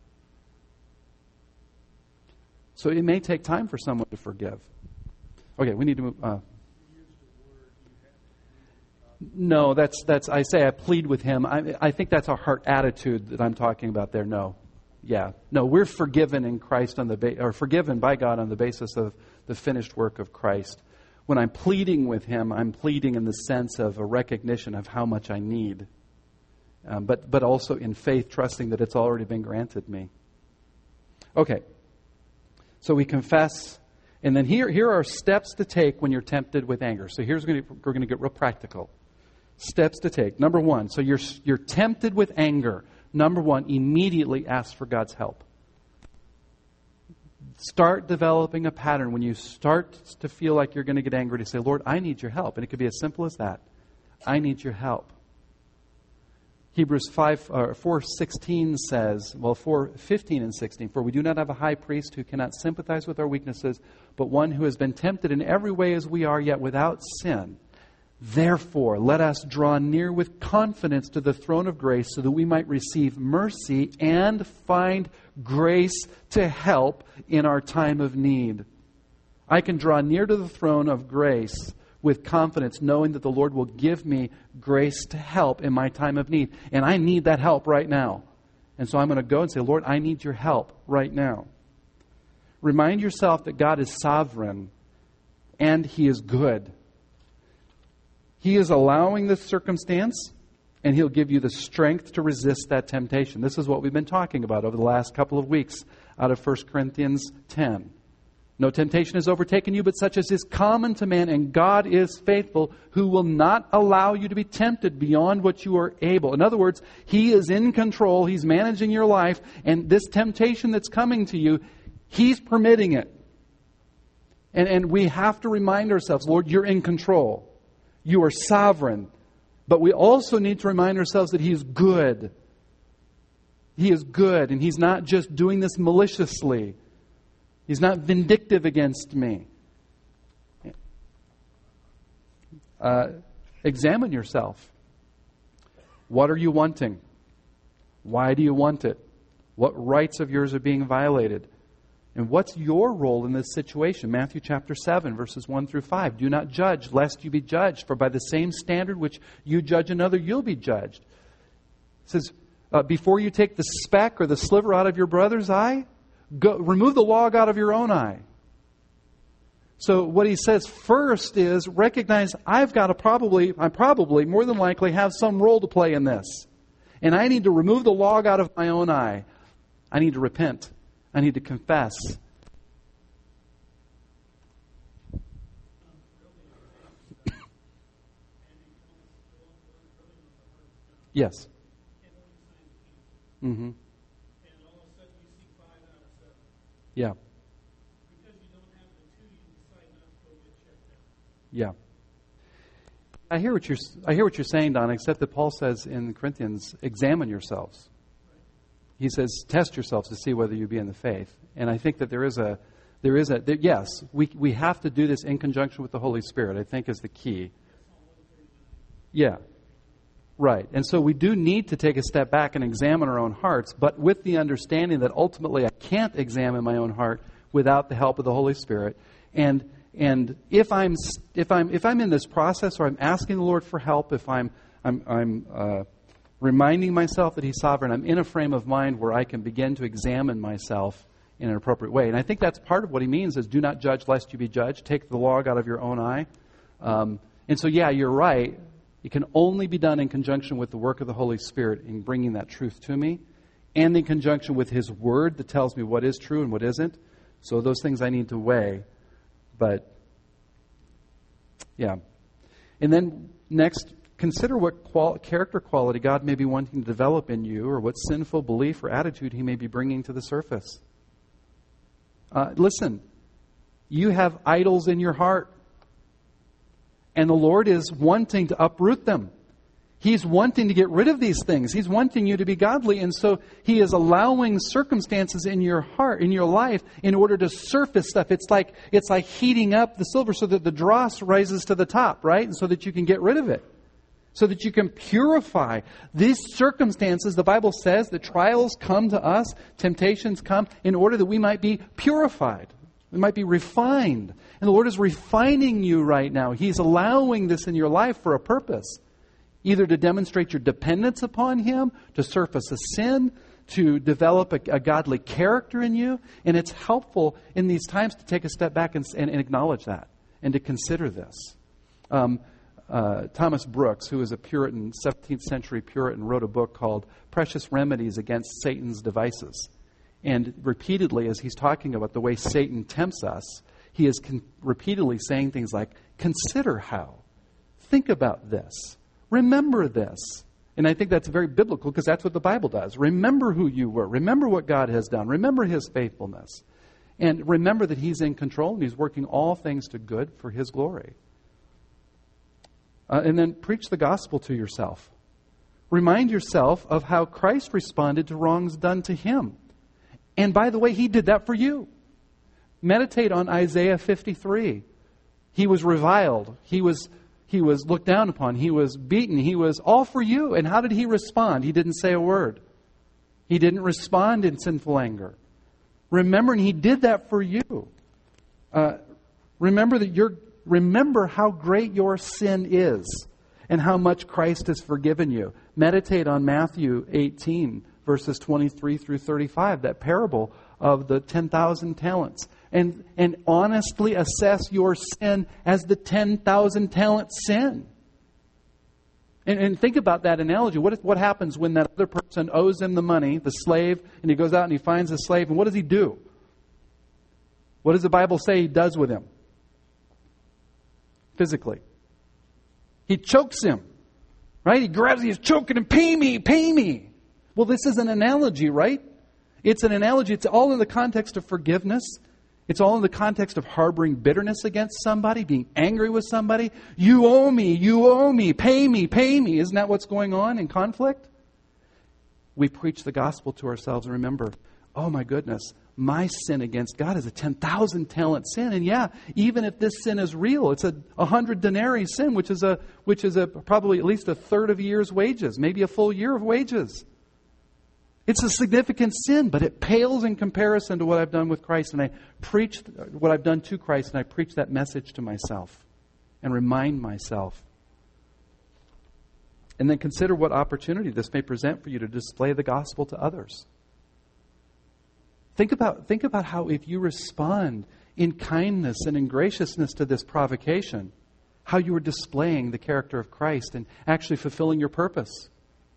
So it may take time for someone to forgive. Okay, we need to move. Uh, no, that's that's. I say I plead with him. I, I think that's a heart attitude that I'm talking about there. No, yeah, no. We're forgiven in Christ on the ba- or forgiven by God on the basis of the finished work of Christ. When I'm pleading with him, I'm pleading in the sense of a recognition of how much I need, um, but but also in faith, trusting that it's already been granted me. Okay. So we confess, and then here, here are steps to take when you're tempted with anger. So here's going to, we're going to get real practical. Steps to take. Number one, so you're you're tempted with anger. Number one, immediately ask for God's help. Start developing a pattern when you start to feel like you're going to get angry to say, Lord, I need your help. And it could be as simple as that. I need your help. Hebrews five, uh, four sixteen says, well, four fifteen and sixteen, for we do not have a high priest who cannot sympathize with our weaknesses, but one who has been tempted in every way as we are, yet without sin. Therefore, let us draw near with confidence to the throne of grace so that we might receive mercy and find grace to help in our time of need. I can draw near to the throne of grace with confidence, knowing that the Lord will give me grace to help in my time of need. And I need that help right now. And so I'm going to go and say, Lord, I need your help right now. Remind yourself that God is sovereign and He is good. He is allowing this circumstance, and He'll give you the strength to resist that temptation. This is what we've been talking about over the last couple of weeks out of First Corinthians ten. No temptation has overtaken you, but such as is common to man, and God is faithful, who will not allow you to be tempted beyond what you are able. In other words, He is in control, He's managing your life, and this temptation that's coming to you, He's permitting it. And, and we have to remind ourselves, Lord, you're in control. You are sovereign. But we also need to remind ourselves that He is good. He is good, and He's not just doing this maliciously. He's not vindictive against me. Uh, examine yourself. What are you wanting? Why do you want it? What rights of yours are being violated? And what's your role in this situation? Matthew chapter seven, verses one through five. Do not judge, lest you be judged. For by the same standard which you judge another, you'll be judged. It says, uh, before you take the speck or the sliver out of your brother's eye, Go, remove the log out of your own eye. So what he says first is recognize I've got to probably, I probably, more than likely, have some role to play in this. And I need to remove the log out of my own eye. I need to repent. I need to confess. Yes. Mm-hmm. Yeah. Because you don't have the two, you decide not to go get checked out. Yeah. I hear what you're I hear what you're saying, Don, except that Paul says in Corinthians, examine yourselves. Right. He says, test yourselves to see whether you be in the faith. And I think that there is a there is a there, yes, we we have to do this in conjunction with the Holy Spirit, I think is the key. Yeah. Right. And so we do need to take a step back and examine our own hearts, but with the understanding that ultimately I can't examine my own heart without the help of the Holy Spirit. And and if I'm if I'm if I'm in this process, or I'm asking the Lord for help, if I'm I'm I'm uh, reminding myself that He's sovereign, I'm in a frame of mind where I can begin to examine myself in an appropriate way. And I think that's part of what he means is do not judge lest you be judged. Take the log out of your own eye. Um, and so, yeah, you're right. It can only be done in conjunction with the work of the Holy Spirit in bringing that truth to me, and in conjunction with His Word that tells me what is true and what isn't. So those things I need to weigh. But, yeah. And then next, consider what qual- character quality God may be wanting to develop in you, or what sinful belief or attitude He may be bringing to the surface. Uh, listen, you have idols in your heart. And the Lord is wanting to uproot them. He's wanting to get rid of these things. He's wanting you to be godly. And so He is allowing circumstances in your heart, in your life, in order to surface stuff. It's like it's like heating up the silver so that the dross rises to the top, right? And so that you can get rid of it. So that you can purify. These circumstances, the Bible says that trials come to us, temptations come, in order that we might be purified. We might be refined. And the Lord is refining you right now. He's allowing this in your life for a purpose. Either to demonstrate your dependence upon Him, to surface a sin, to develop a, a godly character in you. And it's helpful in these times to take a step back and, and, and acknowledge that and to consider this. Um, uh, Thomas Brooks, who is a Puritan, seventeenth century Puritan, wrote a book called Precious Remedies Against Satan's Devices. And repeatedly, as he's talking about the way Satan tempts us, he is con- repeatedly saying things like, consider how. Think about this. Remember this. And I think that's very biblical because that's what the Bible does. Remember who you were. Remember what God has done. Remember His faithfulness. And remember that He's in control and He's working all things to good for His glory. Uh, and then preach the gospel to yourself. Remind yourself of how Christ responded to wrongs done to Him. And by the way, He did that for you. Meditate on Isaiah fifty-three. He was reviled. He was he was looked down upon. He was beaten. He was all for you. And how did He respond? He didn't say a word. He didn't respond in sinful anger. Remember, and He did that for you. Uh, remember that you're. Remember how great your sin is, and how much Christ has forgiven you. Meditate on Matthew eighteen. Verses twenty-three through thirty-five, that parable of the ten thousand talents. And, and honestly assess your sin as the ten thousand talent sin. And, and think about that analogy. What, what happens when that other person owes him the money, the slave, and he goes out and he finds the slave, and what does he do? What does the Bible say He does with him? Physically. He chokes him. Right? He grabs him, he's choking him, pay me, pay me. Well, this is an analogy, right? It's an analogy. It's all in the context of forgiveness. It's all in the context of harboring bitterness against somebody, being angry with somebody. You owe me, you owe me, pay me, pay me. Isn't that what's going on in conflict? We preach the gospel to ourselves and remember, oh my goodness, my sin against God is a ten thousand talent sin. And yeah, even if this sin is real, it's a one hundred denarii sin, which is a which is a probably at least a third of a year's wages, maybe a full year of wages. It's a significant sin, but it pales in comparison to what I've done with Christ. And I preach what I've done to Christ, and I preach that message to myself and remind myself. And then consider what opportunity this may present for you to display the gospel to others. Think about, think about how if you respond in kindness and in graciousness to this provocation, how you are displaying the character of Christ and actually fulfilling your purpose.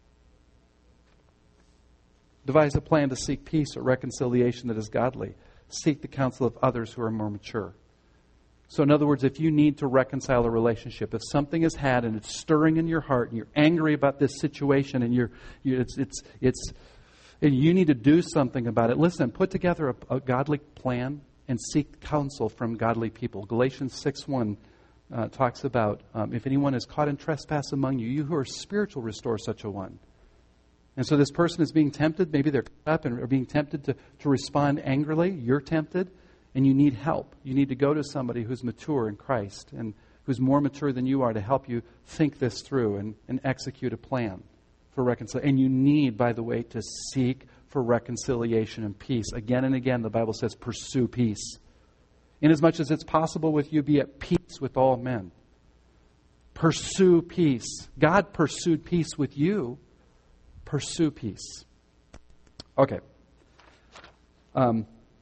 Devise a plan to seek peace or reconciliation that is godly. Seek the counsel of others who are more mature. So in other words, if you need to reconcile a relationship, if something is had and it's stirring in your heart and you're angry about this situation and you're, you, it's, it's, it's, and you need to do something about it, listen, put together a, a godly plan and seek counsel from godly people. Galatians six one uh, talks about, um, if anyone is caught in trespass among you, you who are spiritual, restore such a one. And so this person is being tempted. Maybe they're caught up and are being tempted to, to respond angrily. You're tempted and you need help. You need to go to somebody who's mature in Christ and who's more mature than you are to help you think this through and, and execute a plan for reconciliation. And you need, by the way, to seek for reconciliation and peace. Again and again, the Bible says, pursue peace. Inasmuch as it's possible with you, be at peace with all men. Pursue peace. God pursued peace with you. Pursue peace. Okay. Um,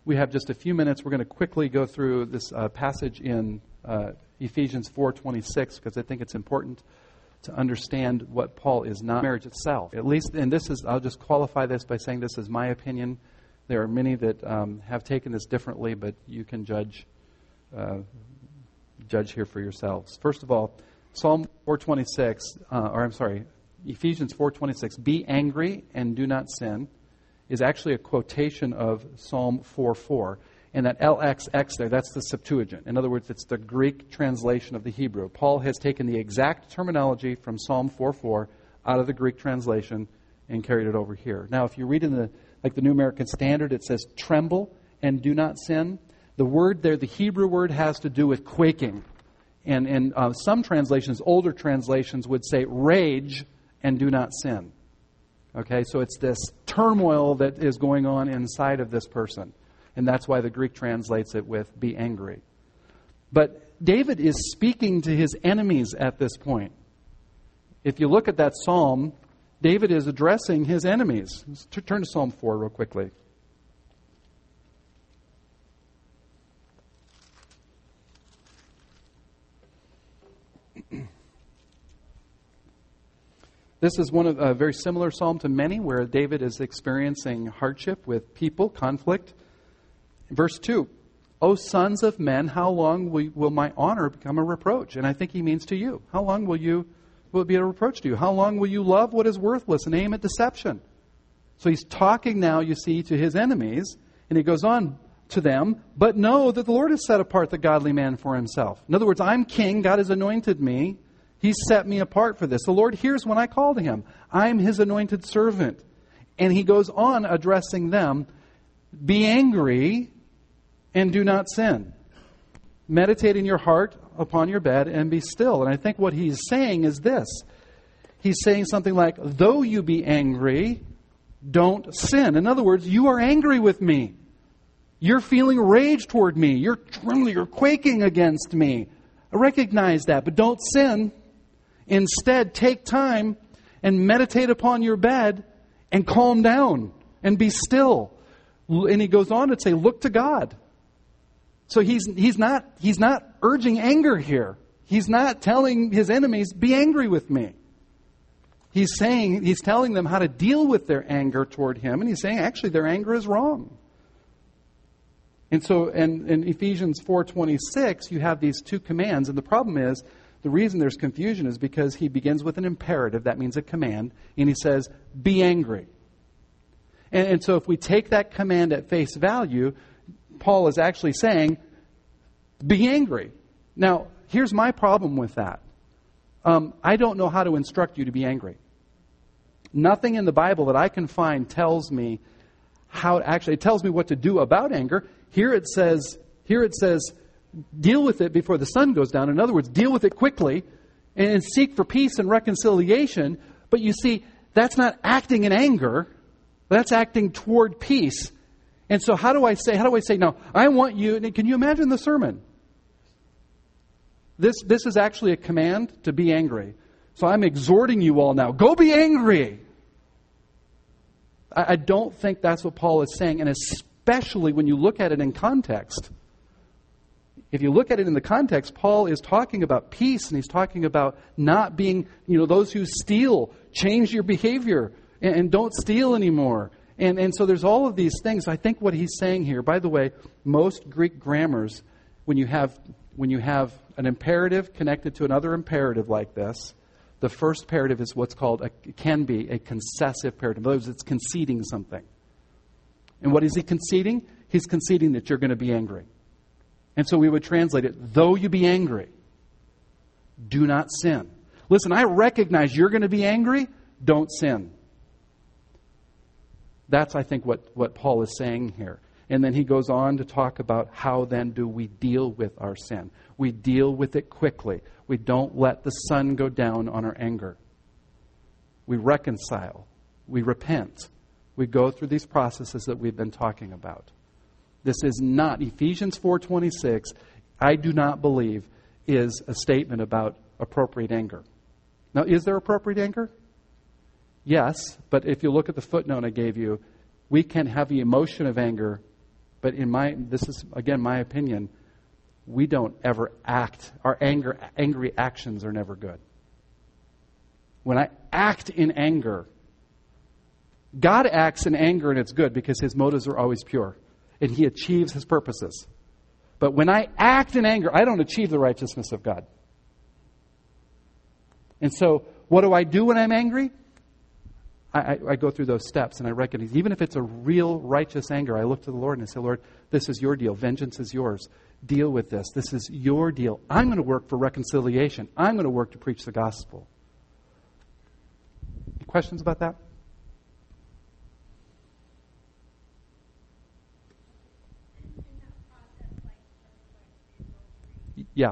we have just a few minutes. We're going to quickly go through this uh, passage in uh, Ephesians four twenty-six, because I think it's important to understand what Paul is not marriage itself. At least, and this is, I'll just qualify this by saying this is my opinion. There are many that um, have taken this differently, but you can judge uh, judge here for yourselves. First of all, Psalm four twenty-six, uh, or I'm sorry, Ephesians four twenty-six, be angry and do not sin, is actually a quotation of Psalm four four. And that L X X there, that's the Septuagint. In other words, it's the Greek translation of the Hebrew. Paul has taken the exact terminology from Psalm four four out of the Greek translation and carried it over here. Now, if you read in the like the New American Standard, it says tremble and do not sin. The word there, the Hebrew word, has to do with quaking. And in uh, some translations, older translations would say rage and do not sin. Okay, so it's this turmoil that is going on inside of this person. And that's why the Greek translates it with be angry. But David is speaking to his enemies at this point. If you look at that psalm, David is addressing his enemies. Let's turn to Psalm four real quickly. This is one of a very similar psalm to many where David is experiencing hardship with people, conflict. Verse two, O sons of men, how long will, will my honor become a reproach? And I think he means to you. How long will you will it be a reproach to you? How long will you love what is worthless and aim at deception? So he's talking now, you see, to his enemies, and he goes on to them, but know that the Lord has set apart the godly man for himself. In other words, I'm king, God has anointed me. He's set me apart for this. The Lord hears when I call to him. I'm his anointed servant. And he goes on addressing them, be angry and do not sin. Meditate in your heart upon your bed and be still. And I think what he's saying is this. He's saying something like, though you be angry, don't sin. In other words, you are angry with me. You're feeling rage toward me. You're trembling, you're quaking against me. I recognize that, but don't sin. Instead, take time and meditate upon your bed and calm down and be still. And he goes on to say, look to God. So he's he's not he's not urging anger here. He's not telling his enemies, be angry with me. He's saying, he's telling them how to deal with their anger toward him. And he's saying, actually, their anger is wrong. And so in, in Ephesians four twenty-six, you have these two commands. And the problem is, the reason there's confusion is because he begins with an imperative. That means a command. And he says, be angry. And, and so if we take that command at face value, Paul is actually saying, be angry. Now, here's my problem with that. Um, I don't know how to instruct you to be angry. Nothing in the Bible that I can find tells me how to actually, it tells me what to do about anger. Here it says, here it says, deal with it before the sun goes down. In other words, deal with it quickly and seek for peace and reconciliation. But you see, that's not acting in anger. That's acting toward peace. And so how do I say, how do I say, no, I want you, can you imagine the sermon? This, this is actually a command to be angry. So I'm exhorting you all now, go be angry. I, I don't think that's what Paul is saying, and especially when you look at it in context. If you look at it in the context, Paul is talking about peace, and he's talking about not being, you know, those who steal, change your behavior, and, and don't steal anymore. And and so there's all of these things. I think what he's saying here, by the way, most Greek grammars, when you have when you have an imperative connected to another imperative like this, the first imperative is what's called, a, can be a concessive imperative. In other words, it's conceding something. And what is he conceding? He's conceding that you're going to be angry. And so we would translate it, though you be angry, do not sin. Listen, I recognize you're going to be angry, don't sin. That's, I think, what, what Paul is saying here. And then he goes on to talk about how then do we deal with our sin. We deal with it quickly. We don't let the sun go down on our anger. We reconcile. We repent. We go through these processes that we've been talking about. This is not, Ephesians four twenty-six, I do not believe, is a statement about appropriate anger. Now, is there appropriate anger? Yes, but if you look at the footnote I gave you, we can have the emotion of anger, But in my, this is, again, my opinion, we don't ever act. Our anger, angry actions are never good. When I act in anger, God acts in anger and it's good because his motives are always pure. And he achieves his purposes. But when I act in anger, I don't achieve the righteousness of God. And so, what do I do when I'm angry? I, I, I go through those steps and I recognize, even if it's a real righteous anger, I look to the Lord and I say, Lord, this is your deal. Vengeance is yours. Deal with this. This is your deal. I'm going to work for reconciliation. I'm going to work to preach the gospel. Any questions about that? Yeah.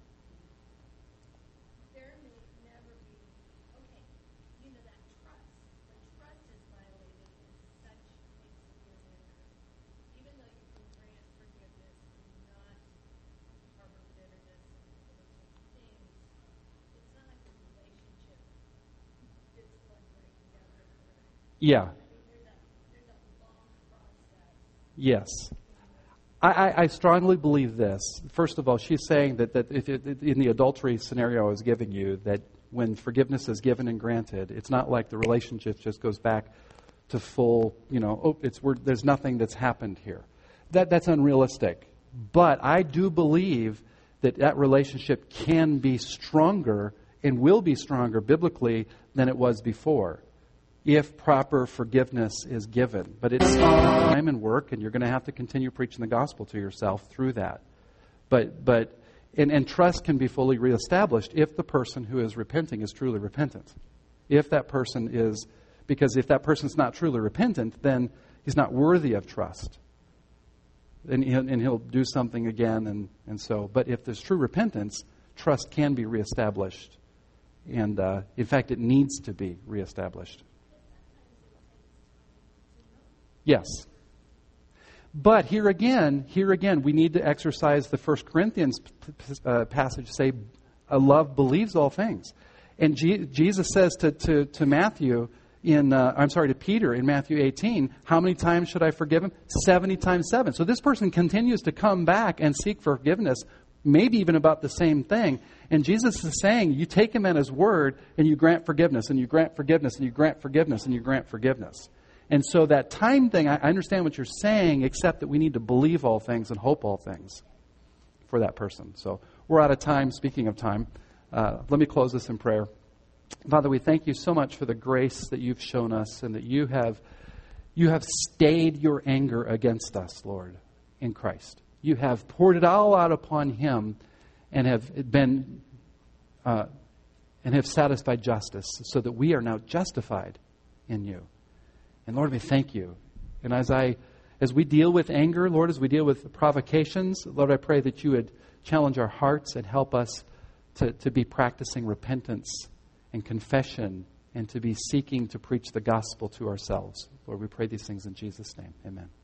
There may never be, okay, you know that trust. When trust is violated, it's such a severe matter. Even though you can grant forgiveness and not harbor bitterness and those sorts of things, it's not like the relationship gets plugged right together. Yeah. I mean, there's a, there's a long process. Yes. I, I, I strongly believe this. First of all, she's saying that, that if it, in the adultery scenario I was giving you, that when forgiveness is given and granted, it's not like the relationship just goes back to full, you know, oh, it's we're, there's nothing that's happened here. That That's unrealistic. But I do believe that that relationship can be stronger and will be stronger biblically than it was before, if proper forgiveness is given. But it's time and work, and you're going to have to continue preaching the gospel to yourself through that. But but and, and trust can be fully reestablished if the person who is repenting is truly repentant. If that person is, because if that person's not truly repentant, then he's not worthy of trust. And he'll, and he'll do something again, and, and so. But if there's true repentance, trust can be reestablished. And uh, in fact, it needs to be reestablished. Yes. But here again, here again, we need to exercise the First Corinthians uh, passage, say, a love believes all things. And G- Jesus says to, to, to Matthew, in uh, I'm sorry, to Peter in Matthew eighteen, how many times should I forgive him? seventy times seven. So this person continues to come back and seek forgiveness, maybe even about the same thing. And Jesus is saying, you take him at his word, and you grant forgiveness, and you grant forgiveness, and you grant forgiveness, and you grant forgiveness. And so that time thing, I understand what you're saying, except that we need to believe all things and hope all things for that person. So we're out of time. Speaking of time, uh, let me close this in prayer. Father, we thank you so much for the grace that you've shown us and that you have you have stayed your anger against us, Lord, in Christ. You have poured it all out upon him and have been uh, and have satisfied justice so that we are now justified in you. And Lord, we thank you. And as I, as we deal with anger, Lord, as we deal with provocations, Lord, I pray that you would challenge our hearts and help us to, to be practicing repentance and confession and to be seeking to preach the gospel to ourselves. Lord, we pray these things in Jesus' name. Amen.